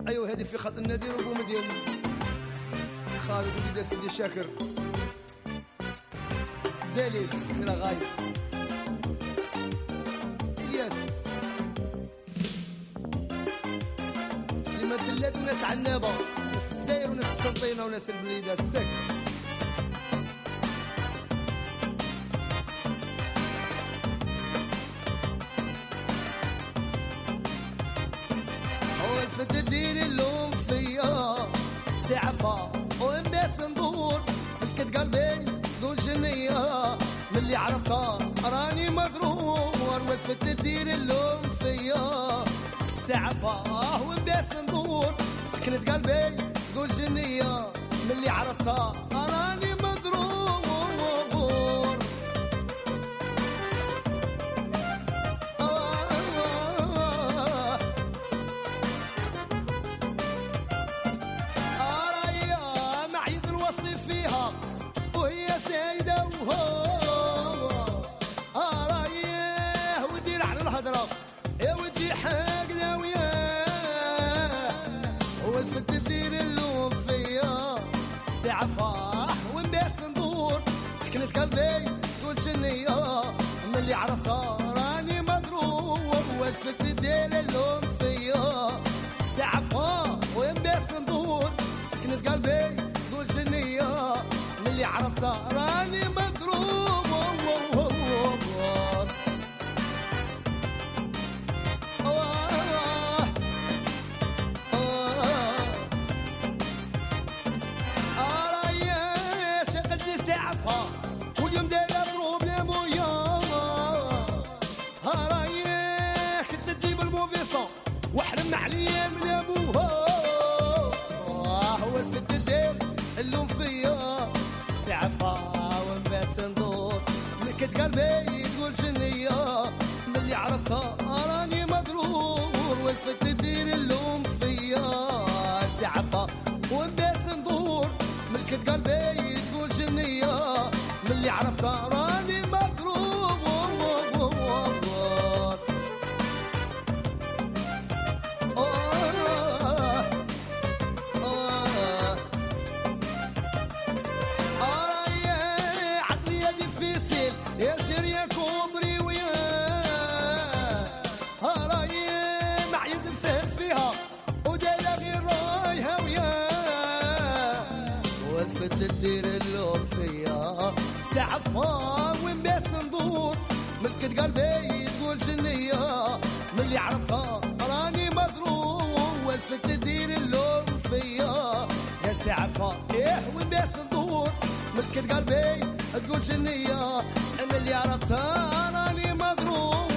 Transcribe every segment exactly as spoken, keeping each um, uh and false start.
ايوا هذه في خط النادي ربوم ديال خالد وليد سيدي شاكر دليل الى غايب الياس سليمان تلات ناس عنابه ناس الداير وناس السنطينه وناس البليده السك الفت دير اللوم فيا سعفة وانبات ندور الكت قلبي قول جنية من اللي عرفتها راني مغرور والفت دير اللوم فيا سعفة وانبات ندور سكنت قلبي قول جنية من اللي عرفتها راني مغرور يا ودي حقنا وياه والفت دير اللوم فيا سعفة ونبات ندور سكنت قلبي تقول شنية من اللي عرفتها راني مضروب والفت دير اللوم فيا سعفة ونبات ندور سكنت قلبي تقول شنية من اللي عرفتها راني مضروب واليوم داير بروبليم ويا هرايح كنت تجيب الموبيصة وحرمنا عليا من ابوها هو الفت دير اللوم فيا سعفة ونبات ندور ملكت قلبي تقول شنية من اللي عرفتها راني مضرور والفت دير اللوم فيا سعفة ونبات ندور ملكت قلبي تقول شنية من اللي عرفتها راني مضروب عقلي ديفيسيل يا شريك عمري وياه هراي ما يدفهم فيها ودايره غير رايها وياه والفت دير اللوم فيا سعفة ونبات ندور ملكت قلبي تقول شنية من اللي عرفتها راني مضروب والفت دير اللوم فيا يا سعفة ايه ونبات ندور ملكت قلبي تقول شنية من اللي عرفتها راني مضروب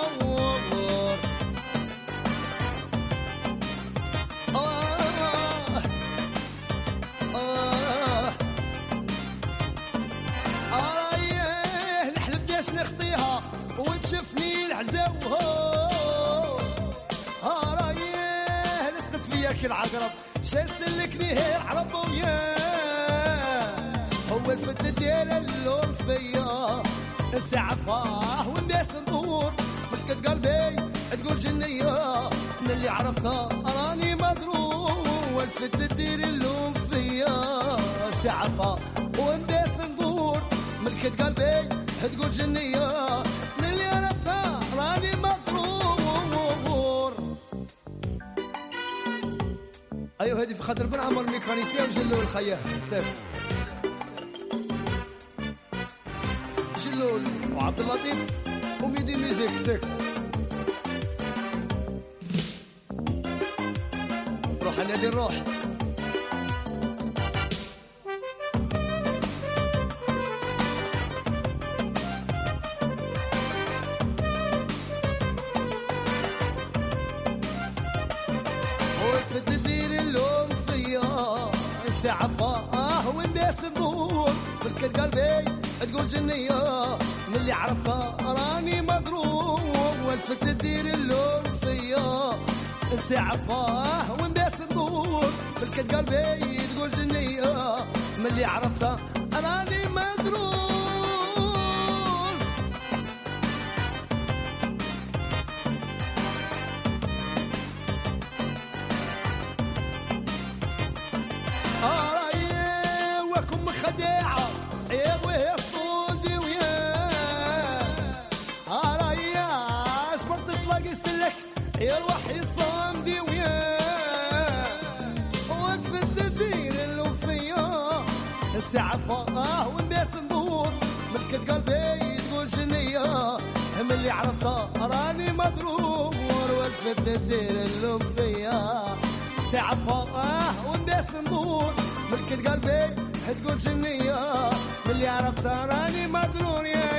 نخطيها وتشفني العزوها هرايه لستت فيا كالعقرب شا سلكني هي العرب وياه هو الفت ديال اللوم فيا سعفة ونبات ندور ملكت قلبي تقول جنية من اللي عرفتها راني مضروب والفت دير اللوم فيا سعفة ونبات ندور ملكت قلبي تقول جنية من اللي عرفتها راني مضرور. ايوه هذه في خاطر بن عمر الميكانيسيه وجلول الخيال سيف جلول وعبد اللطيف وميدي ميزيك سيف روح نادي الروح والفت دير اللوم فيا سعفة ونبات ندور ملكت قلبي تقول جنية من اللي عرفتها راني مضروب والفت دير اللوم فيا سعفة ونبات ندور ملكت قلبي تقول جنية من اللي عرفتها راني مضروب. يا الوحي صامدي وياه وفد الدين الوفية الساعة فاه ونبيت ندور ملكة قلبي تقول شنية هم اللي عرفتها راني مضروب وفد الدين الوفية الساعة فاه ونبيت ندور ملكة قلبي تقول شنية من اللي عرفتها راني مضرور يا